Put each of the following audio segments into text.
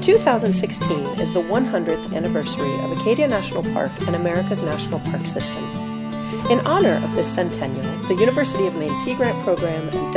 2016 is the 100th anniversary of Acadia National Park and America's National Park System. In honor of this centennial, the University of Maine Sea Grant Program and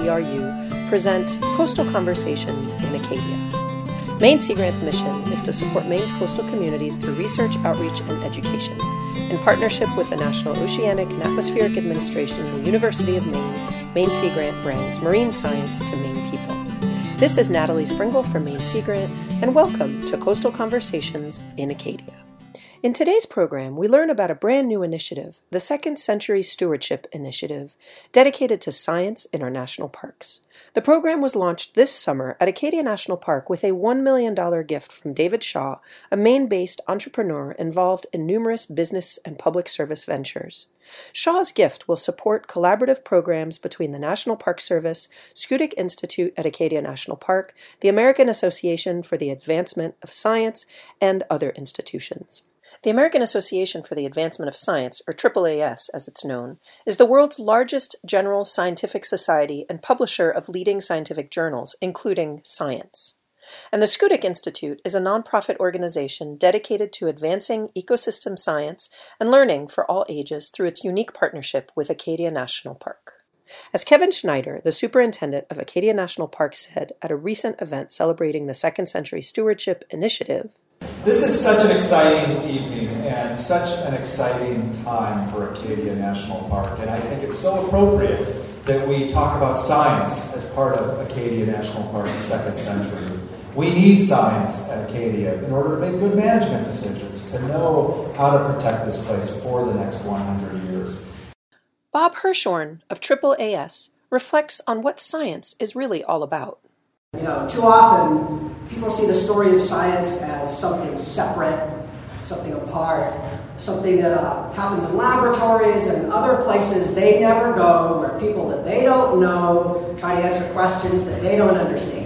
WERU present Coastal Conversations in Acadia. Maine Sea Grant's mission is to support Maine's coastal communities through research, outreach, and education. In partnership with the National Oceanic and Atmospheric Administration and the University of Maine, Maine Sea Grant brings marine science to Maine people. This is Natalie Springle from Maine Sea Grant, and welcome to Coastal Conversations in Acadia. In today's program, we learn about a brand new initiative, the Second Century Stewardship Initiative, dedicated to science in our national parks. The program was launched this summer at Acadia National Park with a $1 million gift from David Shaw, a Maine-based entrepreneur involved in numerous business and public service ventures. Shaw's gift will support collaborative programs between the National Park Service, Schoodic Institute at Acadia National Park, the American Association for the Advancement of Science, and other institutions. The American Association for the Advancement of Science, or AAAS as it's known, is the world's largest general scientific society and publisher of leading scientific journals, including Science. And the Schoodic Institute is a nonprofit organization dedicated to advancing ecosystem science and learning for all ages through its unique partnership with Acadia National Park. As Kevin Schneider, the superintendent of Acadia National Park, said at a recent event celebrating the Second Century Stewardship Initiative, "This is such an exciting evening and such an exciting time for Acadia National Park, and I think it's so appropriate that we talk about science as part of Acadia National Park's second century. We need science at Acadia in order to make good management decisions, to know how to protect this place for the next 100 years. Bob Hirshorn of AAAS reflects on what science is really all about. Too often people see the story of science as something separate, something apart, something that happens in laboratories and other places they never go, where people that they don't know try to answer questions that they don't understand.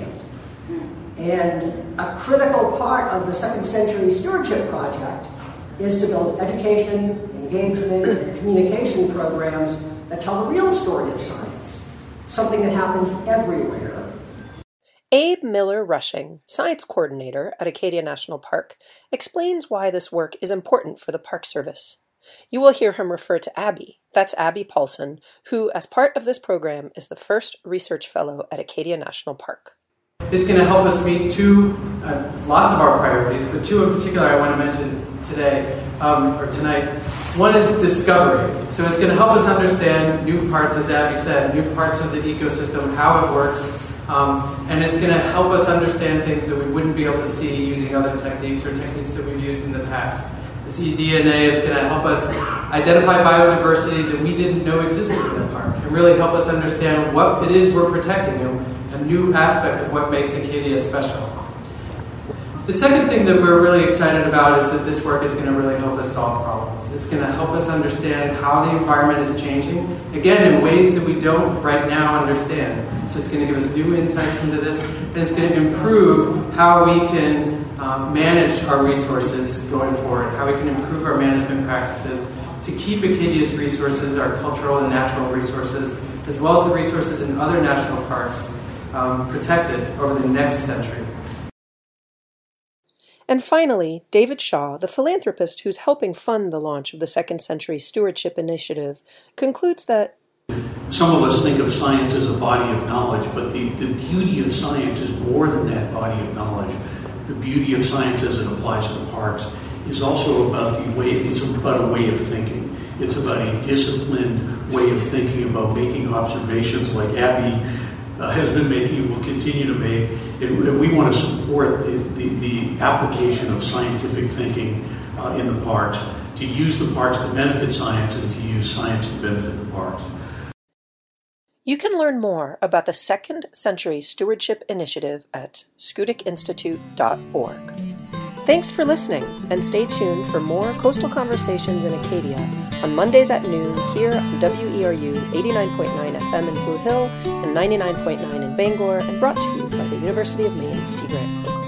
And a critical part of the Second Century Stewardship Project is to build education, engagement, and communication programs that tell the real story of science, something that happens everywhere. Abe Miller-Rushing, science coordinator at Acadia National Park, explains why this work is important for the Park Service. You will hear him refer to Abby, that's Abby Paulson, who, as part of this program, is the first research fellow at Acadia National Park. It's going to help us meet lots of our priorities, but two in particular I want to mention today, or tonight. One is discovery. So it's going to help us understand new parts, as Abby said, new parts of the ecosystem, how it works, and it's going to help us understand things that we wouldn't be able to see using other techniques or techniques that we've used in the past. The eDNA is going to help us identify biodiversity that we didn't know existed in the park, and really help us understand what it is we're protecting, a new aspect of what makes Acadia special. The second thing that we're really excited about is that this work is going to really help us solve problems. It's going to help us understand how the environment is changing, again, in ways that we don't right now understand. So it's going to give us new insights into this, and it's going to improve how we can manage our resources going forward, how we can improve our management practices to keep Acadia's resources, our cultural and natural resources, as well as the resources in other national parks, protected over the next century. And finally, David Shaw, the philanthropist who's helping fund the launch of the Second Century Stewardship Initiative, concludes that some of us think of science as a body of knowledge, but the beauty of science is more than that body of knowledge. The beauty of science as it applies to parks is also about it's about a way of thinking. It's about a disciplined way of thinking about making observations like Abby has been making and will continue to make. And we want to support the application of scientific thinking in the parks, to use the parks to benefit science and to use science to benefit the parks. You can learn more about the Second Century Stewardship Initiative at schoodicinstitute.org. Thanks for listening, and stay tuned for more Coastal Conversations in Acadia on Mondays at noon here on WERU 89.9 FM in Blue Hill and 99.9 in Bangor, and brought to you by the University of Maine Sea Grant Program.